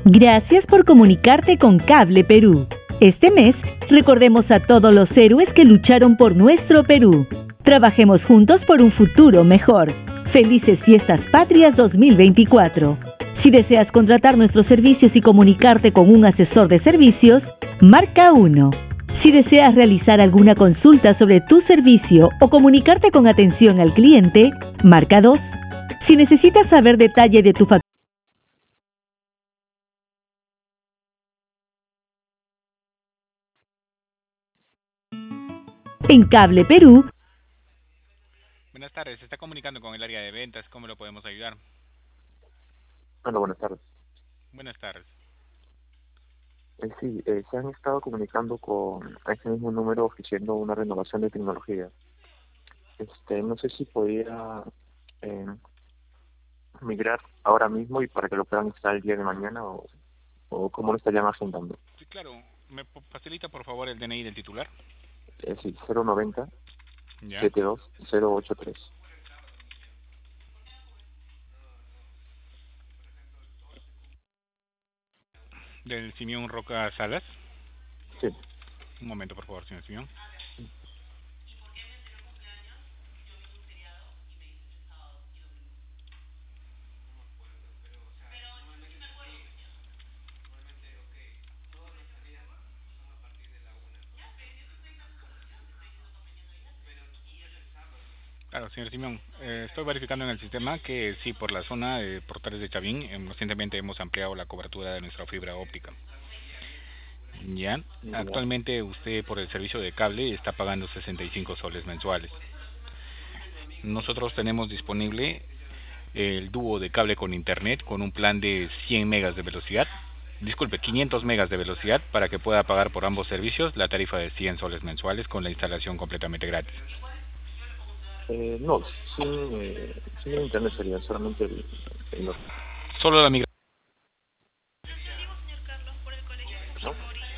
Gracias por comunicarte con Cable Perú. Este mes, recordemos a todos los héroes que lucharon por nuestro Perú. Trabajemos juntos por un futuro mejor. Felices Fiestas Patrias 2024. Si deseas contratar nuestros servicios y comunicarte con un asesor de servicios, marca 1. Si deseas realizar alguna consulta sobre tu servicio o comunicarte con atención al cliente, marca 2. Si necesitas saber detalle de tu factura, en Cable Perú. Buenas tardes, se está comunicando con el área de ventas, ¿cómo lo podemos ayudar? Hola, buenas tardes. Buenas tardes. Sí, se han estado comunicando con ese mismo número ofreciendo una renovación de tecnología. No sé si podía eh, migrar ahora mismo y para que lo puedan instalar el día de mañana o cómo lo estarían agendando. Sí, claro, ¿me facilita por favor el DNI del titular? Sí, 090 Ya. 72083. Del Simeón Roca Salas. Sí. Un momento por favor, señor Simeón. Claro, señor Simeón, estoy verificando en el sistema que sí, por la zona de Portales de Chavín, recientemente hemos ampliado la cobertura de nuestra fibra óptica. Ya, Ya. actualmente usted por el servicio de cable está pagando 65 soles mensuales. Nosotros tenemos disponible el dúo de cable con internet con un plan de 100 megas de velocidad, 500 megas de velocidad para que pueda pagar por ambos servicios la tarifa de 100 soles mensuales con la instalación completamente gratis. No, sin el internet sería solamente el otro. Solo la migración. ¿No?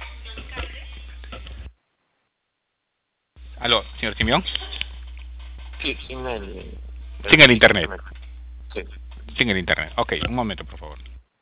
Aló, señor Simeón. Sí, sin Sin el internet. Sí. Sin el internet. Ok, un momento, por favor.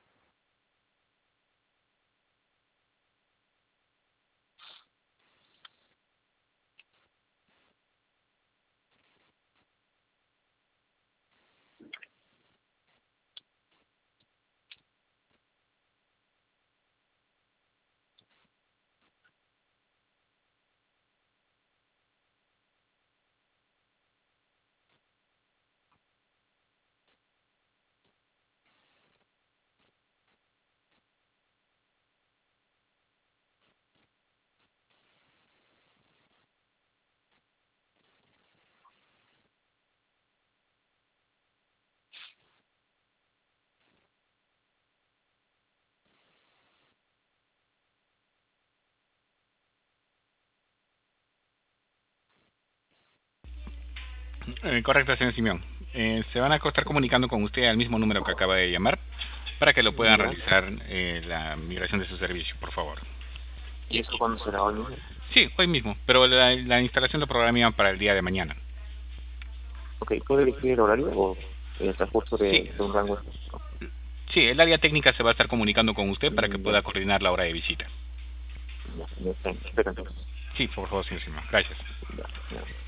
Correcto, señor Simeón. Se van a estar comunicando con usted al mismo número que acaba de llamar para que lo puedan Ya. realizar la migración de su servicio, por favor. ¿Y eso cuándo será hoy mismo? Sí, hoy mismo, pero la instalación lo programan para el día de mañana. Ok, ¿puedo elegir el horario o el transcurso Sí. de un rango específico? Sí, el área técnica se va a estar comunicando con usted para que pueda coordinar la hora de visita. Ya, espera entonces. Sí, por favor, señor Simeón. Gracias. Ya.